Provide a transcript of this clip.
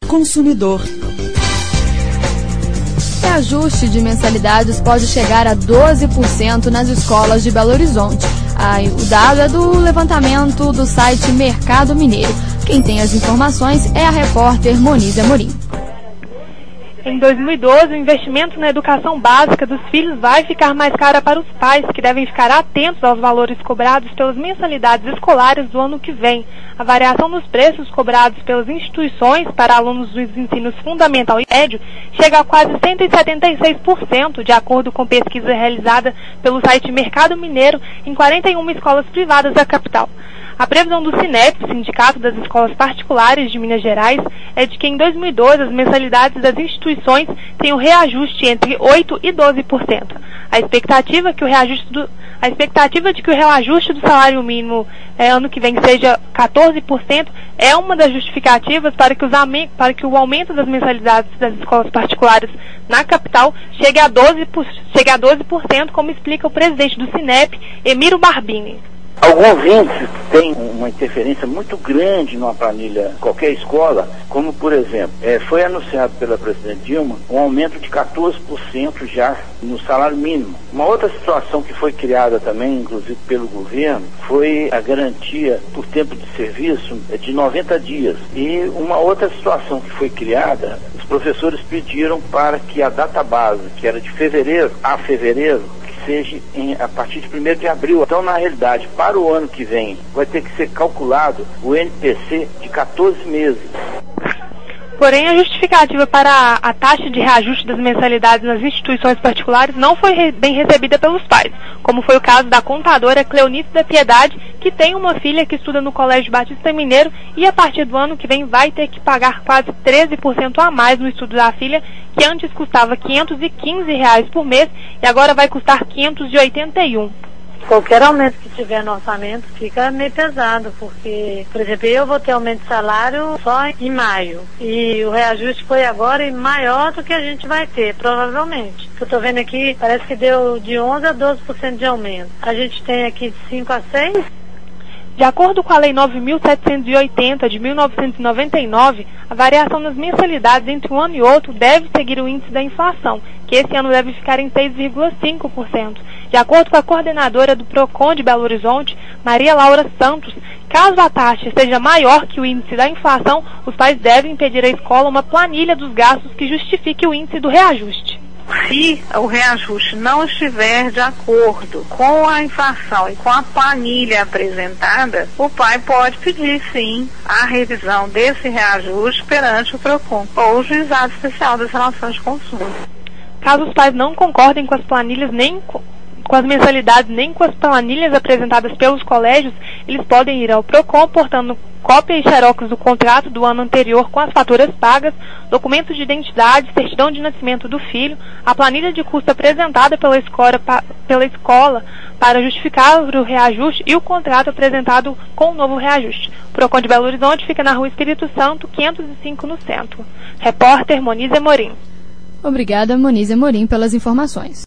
consumidor. O reajuste de mensalidades pode chegar a 12% nas escolas de Belo Horizonte. O dado é do levantamento do site Mercado Mineiro. Quem tem as informações é a repórter Monize Amorim. Em 2012, o investimento na educação básica dos filhos vai ficar mais caro para os pais, que devem ficar atentos aos valores cobrados pelas mensalidades escolares do ano que vem. A variação nos preços cobrados pelas instituições para alunos dos ensinos fundamental e médio chega a quase 176%, de acordo com pesquisa realizada pelo site Mercado Mineiro em 41 escolas privadas da capital. A previsão do Sinep, Sindicato das Escolas Particulares de Minas Gerais, é de que em 2012 as mensalidades das instituições tenham reajuste entre 8% e 12%. A expectativa de que o reajuste do salário mínimo ano que vem seja 14% é uma das justificativas para que o aumento das mensalidades das escolas particulares na capital chegue a 12%, como explica o presidente do Sinep, Emiro Barbini. Alguns índices têm uma interferência muito grande numa planilha de qualquer escola, como por exemplo, foi anunciado pela presidente Dilma um aumento de 14% já no salário mínimo. Uma outra situação que foi criada também, inclusive pelo governo, foi a garantia por tempo de serviço de 90 dias. E uma outra situação que foi criada, os professores pediram para que a data base, que era de fevereiro a fevereiro, seja a partir de 1º de abril. Então, na realidade, para o ano que vem, vai ter que ser calculado o NPC de 14 meses. Porém, a justificativa para a taxa de reajuste das mensalidades nas instituições particulares não foi bem recebida pelos pais, como foi o caso da contadora Cleonice da Piedade, que tem uma filha que estuda no Colégio Batista Mineiro e a partir do ano que vem vai ter que pagar quase 13% a mais no estudo da filha, que antes custava R$ 515 por mês e agora vai custar R$ 581. Qualquer aumento que tiver no orçamento fica meio pesado, porque, por exemplo, eu vou ter aumento de salário só em maio. E o reajuste foi agora e maior do que a gente vai ter, provavelmente. Eu estou vendo aqui, parece que deu de 11% a 12% de aumento. A gente tem aqui de 5 a 6%. De acordo com a Lei 9.780 de 1999, a variação nas mensalidades entre um ano e outro deve seguir o índice da inflação, que esse ano deve ficar em 6,5%. De acordo com a coordenadora do PROCON de Belo Horizonte, Maria Laura Santos, caso a taxa seja maior que o índice da inflação, os pais devem pedir à escola uma planilha dos gastos que justifique o índice do reajuste. Se o reajuste não estiver de acordo com a inflação e com a planilha apresentada, o pai pode pedir, sim, a revisão desse reajuste perante o PROCON ou o Juizado Especial das Relações de Consumo. Caso os pais não concordem com as planilhas nem com as mensalidades nem com as planilhas apresentadas pelos colégios, eles podem ir ao PROCON portando cópia e xerox do contrato do ano anterior com as faturas pagas, documentos de identidade, certidão de nascimento do filho, a planilha de custo apresentada pela escola para justificar o reajuste e o contrato apresentado com o novo reajuste. O PROCON de Belo Horizonte fica na Rua Espírito Santo, 505, no centro. Repórter Monize Amorim. Obrigada, Monize Amorim, pelas informações.